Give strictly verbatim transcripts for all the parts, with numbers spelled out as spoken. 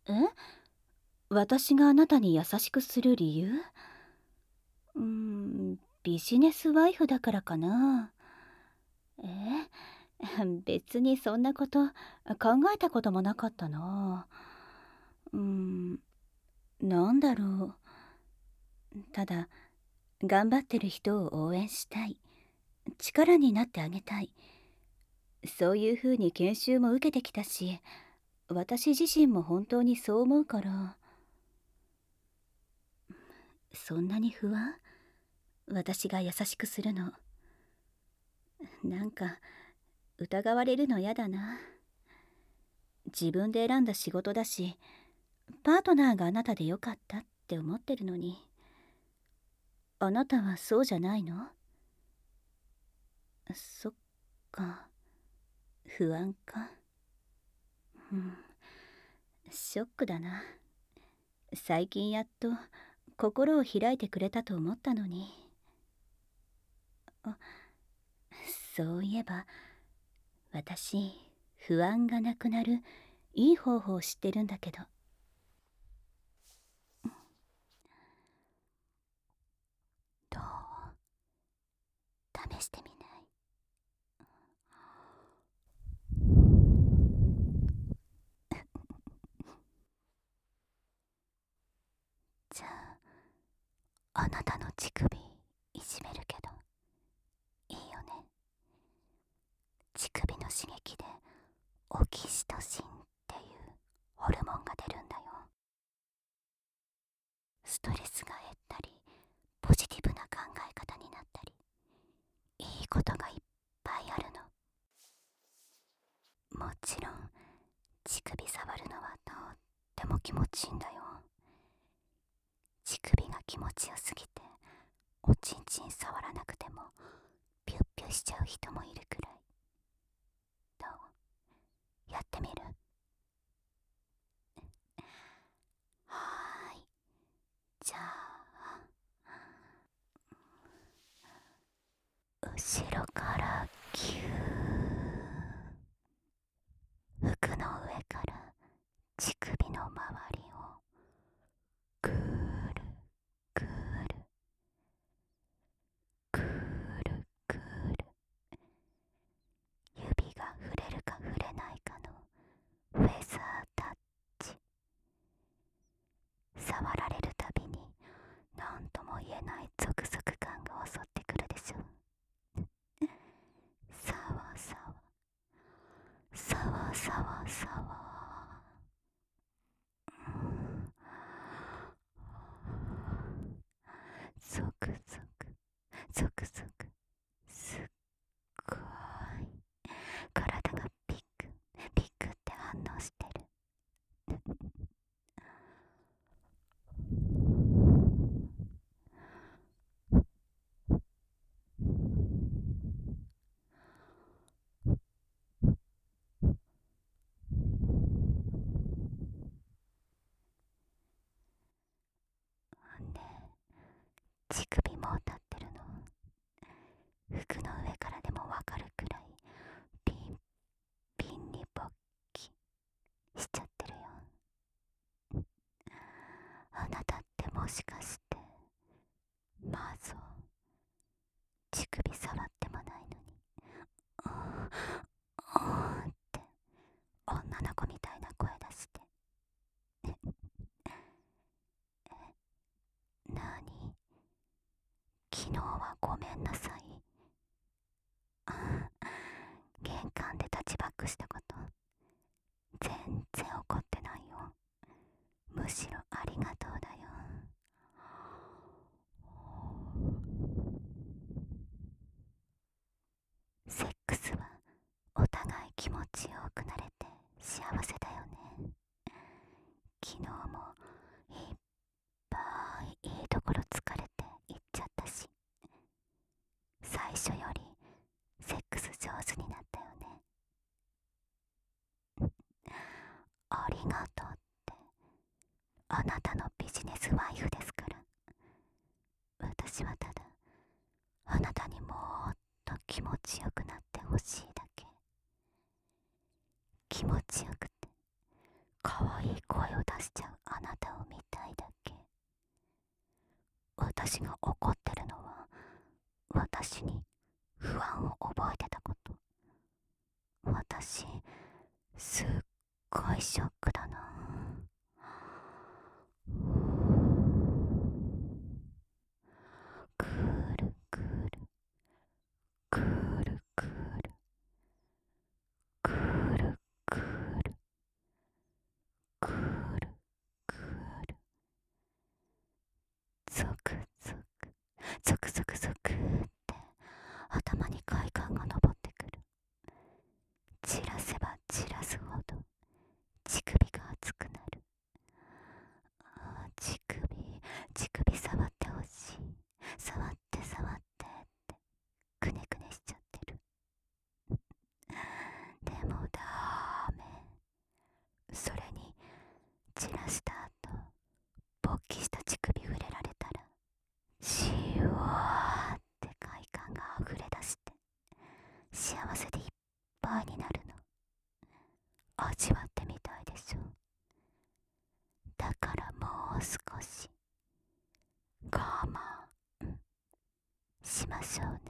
え、私があなたに優しくする理由？うーん、ビジネスワイフだからかな。え別にそんなこと考えたこともなかったな。うーん、なんだろう。ただ、頑張ってる人を応援したい。力になってあげたい。そういう風に研修も受けてきたし、私自身も本当にそう思うから。そんなに不安？私が優しくするの。なんか疑われるのやだな。自分で選んだ仕事だし、パートナーがあなたでよかったって思ってるのに。あなたはそうじゃないの？そっか、不安か。うん、ショックだな。最近やっと心を開いてくれたと思ったのに。あ、そういえば私、不安がなくなるいい方法を知ってるんだけど。どう？試してみない？じゃあ、あなたの乳首いじめるけどいいよね？乳首の刺激でオキシトシンっていうホルモンが出るんだよ。ストレスが減ったり、ポジティブな考え方になったり、いいことがいっぱいあるの。もちろん乳首触るのはとっても気持ちいいんだよ。乳首が気持ちよすぎておちんちん触らなくてもピュッピュしちゃう人もいるくらい。どう？やってみる？はーい。じゃあ、後ろからギュー、服の上から乳首の周りをぐーるぐーるぐーるぐーる、指が触れるか触れないかのフェザータッチ。触られるたびに何とも言えないゾクゾク感が襲ってくるでしょ。さわさわさわさわさわ、ゾクゾクゾクゾク、すっごい体がピクピクって反応してる。で、乳首も立ってるの。服の上からでもわかるくらいピンピンに勃起しちゃってるよ。あなたってもしかしてマゾ？乳首触ってもないのにうーんって女の子みたいな声出して。なに？昨日はごめんなさい。玄関でタッチバックしたこと全然怒ってないよ。むしろありがとうだよ。セックスはお互い気持ちよくなれて幸せだよね。昨日もいっぱいいいところ疲れて行っちゃったし、最初よりセックス上手になったよね。ありがとうって、あなたのビジネスワイフですから。私はただあなたにもっと気持ちよくなってほしいだけ。気持ちよくて可い声を出しちゃうあなたを見たいだけ。私が怒ってるのは、私に不安を覚えてたこと。私、すっごいショックだな。くるくるくるくるくるくるくるくる、ゾクゾクゾクゾクゾクって頭に快感が昇ってくる。散らせば散らすほど乳首が熱くなる。ああ、乳首乳首触ってほしい、触って触ってってくねくねしちゃってる。でもダメ。それに散らした後、勃起した乳首触れられたら、しわーって快感が溢れ出して幸せでいっぱいになるの。味わってみたいでしょ。だからもう少し我慢しましょうね。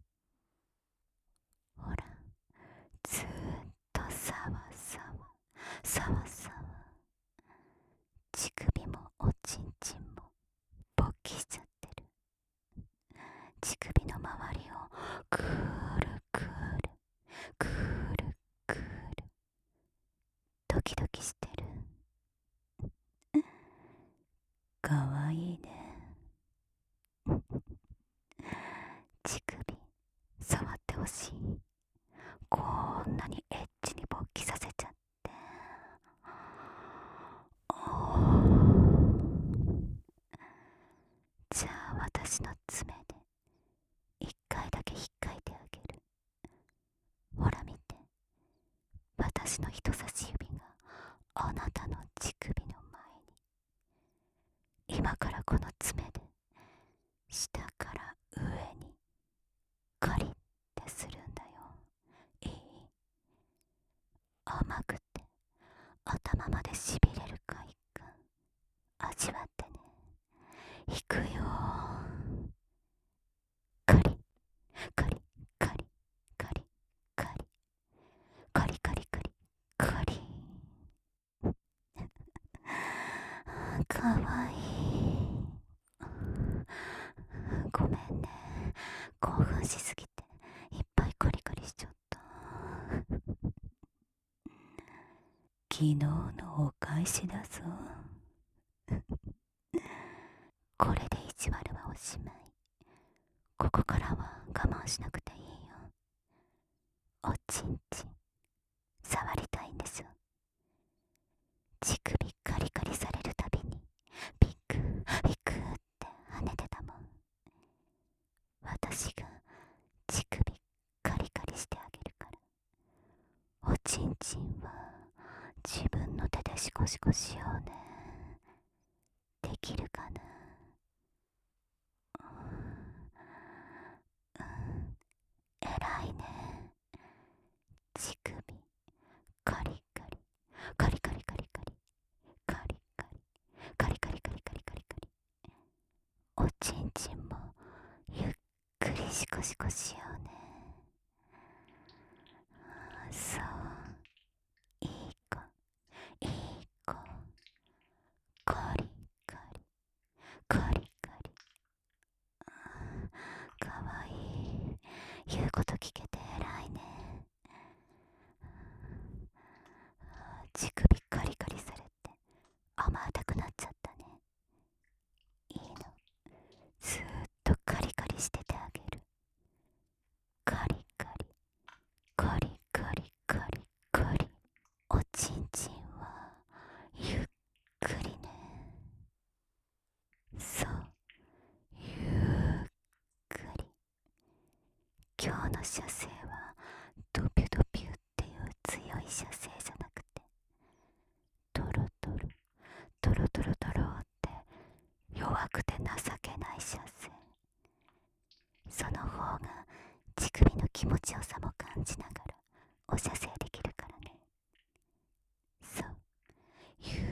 ほら、ずーっとさわさわさわさわ、乳首もおちんちんも勃起しちゃってる。乳首の周りをくるくるくるくるドキドキしてる。かわいいね。乳首触ってほしい。こんなにエッチに勃起させちゃって。おー、じゃあ私の爪で一回だけ引っかいてあげる。ほら見て、私の人差し指があなたの乳首の前に。今からこの爪で下から上にカリッてするんだよ。いい？甘くて頭までしびれる快感味わってね。いくよ。カリカリカリカリカリカリカリカリカリかわいい。ごめんね、興奮しすぎていっぱいカリカリしちゃった。昨日のお返しだぞ。これで意地悪はおしまい。ここからは我慢しなくていいよ。おちんちん触りたいんでしょ。乳首カリカリされるたびにピクピクって跳ねてたもん。私が乳首カリカリしてあげるから、おちんちんは自分の手でシコシコしようね。できるかな。うん、えらいね。乳首カリカリカリカリカリカリカリカリカリカリカリカリカリカリ、おちんちんもゆっくりシコシコしようね。そう、いい子いい子。カリカリカリカリ、かわいい。言うこと聞けて偉いね。乳首カリカリされて甘えたくなっちゃったね。いいの、ずーっとカリカリしててあげる。カリカリカリカリカリカリ、おちんちんはゆっくりね。そう、ゆっくり。今日の射精はドピュドピュっていう強い射精じゃなくて、トロトロトロトロトロって弱くて情けない射精。その方が乳首の気持ちよさも感じながらお射精できるからね。そう、ゆっ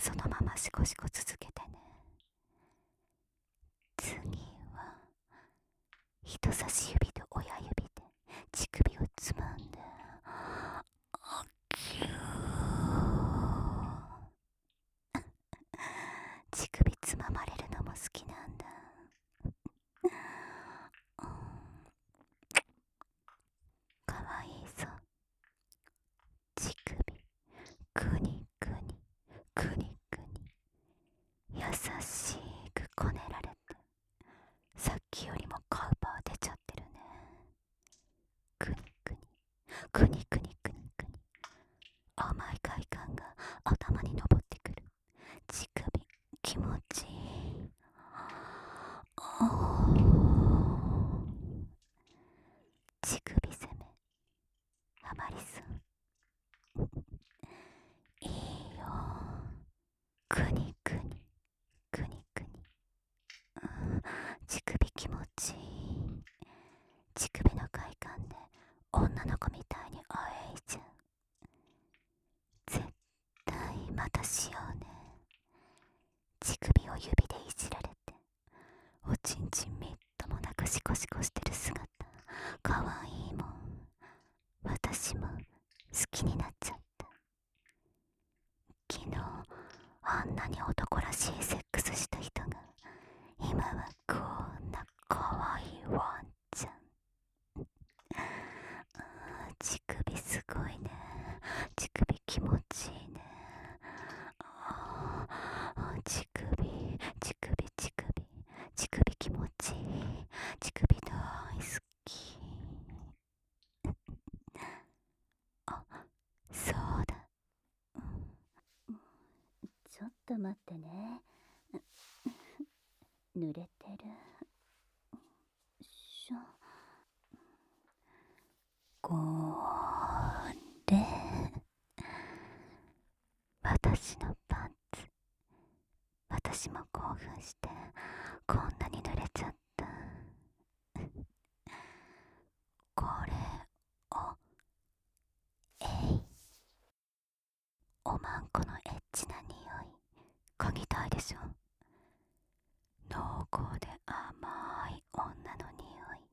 そのままシコシコ続けてね。次は人差し指と親指で乳首をつまんでキュー。乳首つままれるのも好きなんだ。かわいいぞ。乳首くにくにくにくに優しくこねられて、さっきよりもカウパー出ちゃってるね。くにくにくにくにくにくに甘い快感が頭に昇ってくる。乳首気持ちいい。おー、乳首攻めハマりそう。いいよ。くにくにくにくに、うん、乳首気持ちいい。乳首の快感で女の子みたいにあえいじゃう。絶対またしようね。乳首を指でいじられて、おちんちんみっともなくシコシコしてる姿かわいいもん。私も好きになっちゃった。昨日あんなに男らしいセックスした人が今はこんなかわいいワンちゃん。乳首すごいね。乳首気持ちいいね。ああ、乳首乳首乳首乳首気持ちいい。乳首大好き。あ、そうだ、うん、 ちょっと待ってね。濡れてる。しょ。 これ私のパンツ。私も興奮してこんなに濡れちゃった。これをえい。おまんこのエッチな匂い嗅ぎたいでしょ。濃厚で甘い女の匂い。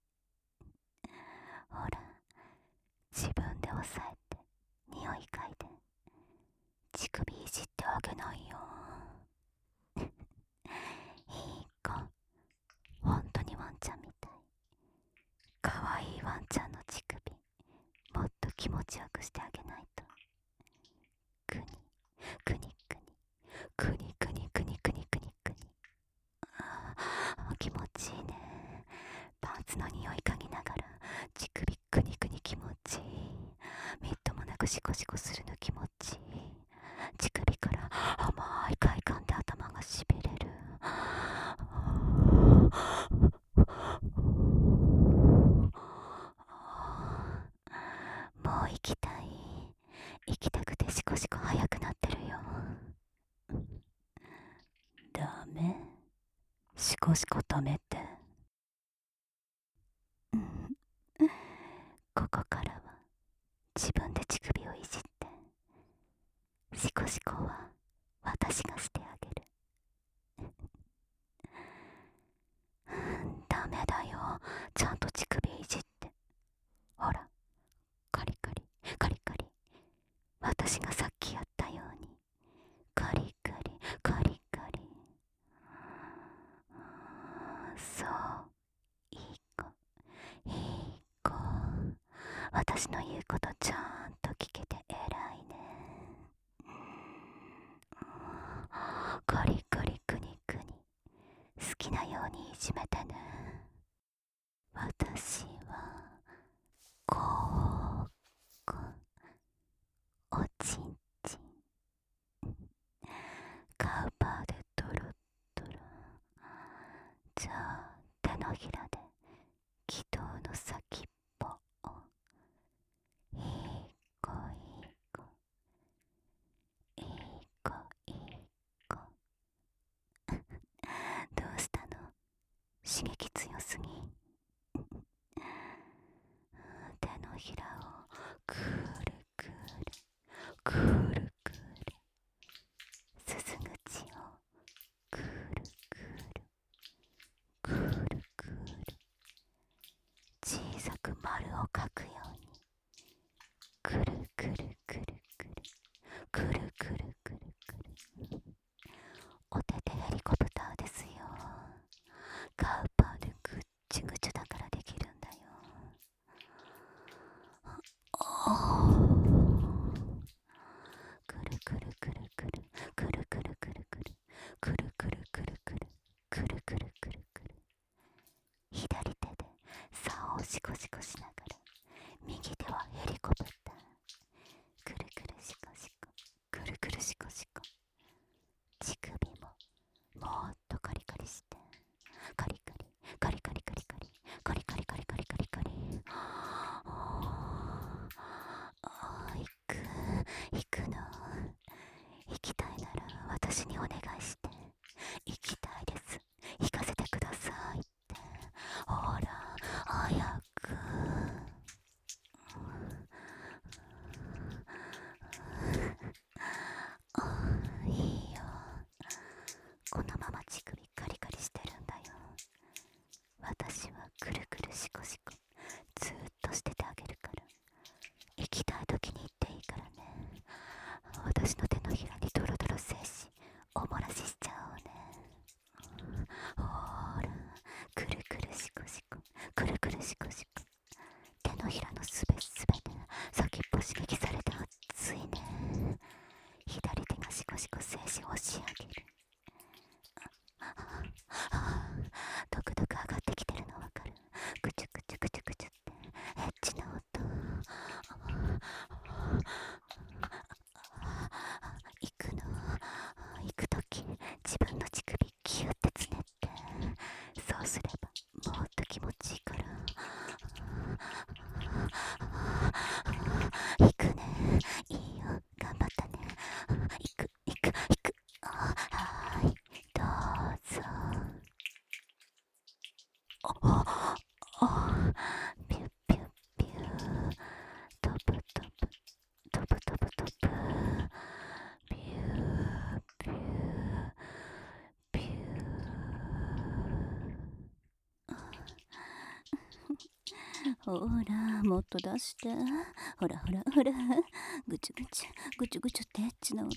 ほら、自分で押さえて匂い嗅いで乳首いじってあげないよ。いい子、ほんとにワンちゃんみたい。かわいいワンちゃんの乳首もっと気持ちよくしてあげないと。くにくにくにくにくにくにくにくにくに、ああ、気持ちいいね。パンツの匂い嗅ぎながら乳首くにくに気持ちいい。みっともなくシコシコするの気持ちいい。乳首から甘い快感で頭がしびれる。もう行きたい。行きたくてシコシコ速くなってるよ。ダメ、シコシコ止めて。うん、ここからは自分で乳首をいじって、シコシコは私がしてあげる。ダメだよ、ちゃんと乳首いじって。ほら、カリカリカリカリ、私がさっきやったようにカリカリカリカリ。そう、いい子いい子。私の言うことちゃんと聞けて偉いね。カリカリクニクニ、好きなようにいじめてね。私はこうこおちんちん、カウパーでトロットロ。じゃあ手のひらで気筒の先っぽを。いい子いい子いい子いい子。どうしたの、刺激強すぎ。 かくようにくるくるくるくるくるくるくるくる。お手でヘリコプターですよ。カウパーでぐっちぐちだからできるんだよ。くるくるくるくるくるくるくるくるくるくるくるくるくるくるくるくる。左手で竿をシコシコしながら、右手はヘリコプター。くるくるシコシコくるくるシコシコ。乳首ももっとカリカリして、カリカリカリカリカリカリカリカリカリカリカリカリ。行く行くの。行きたいなら私にお願いして、行きたいです、行かせてくださいって。ほら早く。いいよ、このまま乳首カリカリしてるんだよ。私はくるくるシコシコずーっとしててあげるから、行きたい時に行っていいからね。私の手のひらにドロドロ精子おもらししちゃおうね。ほーら、くるくるシコシコくるくるシコシコ。手のひらのすべすべで先っぽ刺激されて熱いね。左手がシコシコ精子を押し上げる。ドクドク上がってきてるのわかる？ぐちゅぐちゅぐちゅぐちゅってエッチな音。行くの。行くとき自分の乳首ギュってつねって、そうすればもっと気持ちいいから。行くね。いいよ、頑張ったね。行く行く行く。はーい、どうぞ。ああ、ピュッピュッピュー、飛ぶ飛ぶ飛ぶ飛ぶ飛ぶ、ピューピューピュー。ほらもっと出して、ほらほらほら、ぐちゅぐちゅぐちゅぐちゅってエッチな音。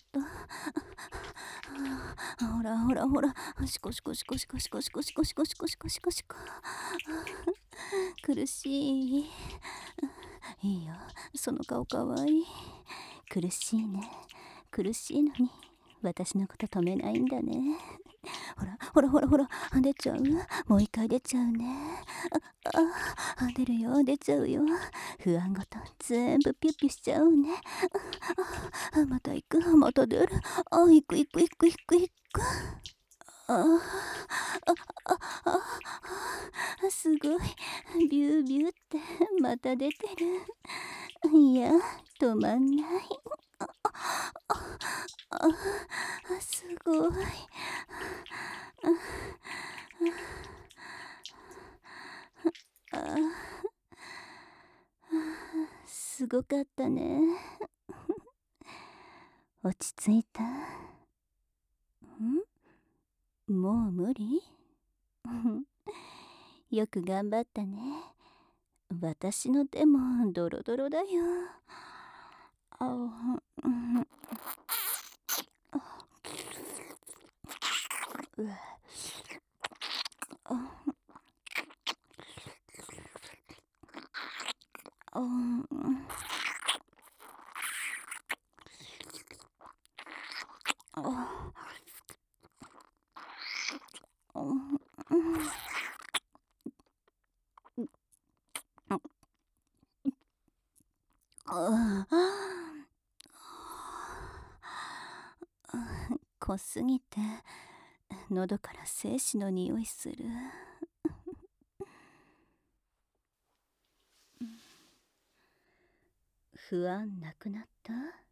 ほらほらほら、シコシコシコシコシコシコシコシコシコシコシコシコ。苦しい。いいよ、その顔かわいい。苦しいね。苦しいのに私のこと止めないんだね。ほらほらほらほら、出ちゃう。もう一回出ちゃうね。ああ、出るよ、出ちゃうよ。不安ごと全部ピュッピュしちゃうね。あ、また行く、また出る。あ、行く行く行く行く行く。あああああ、すごいビュービューってまた出てる。いや、止まんない。あああ、すごい。ああ、すごかったね。落ち着いた？ん？もう無理？よく頑張ったね。私の手もドロドロだよ。あ、うん、うわ、あ、あ、うん、あ、うん、ああ、濃すぎて喉から精子の匂いする。不安なくなった？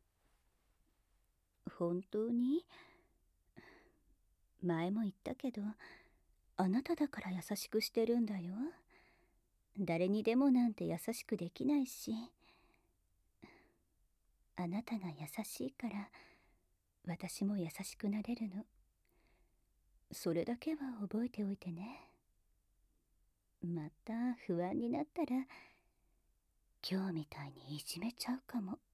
本当に？前も言ったけど、あなただから優しくしてるんだよ。誰にでもなんて優しくできないし、あなたが優しいから私も優しくなれるの。それだけは覚えておいてね。また不安になったら今日みたいにいじめちゃうかも。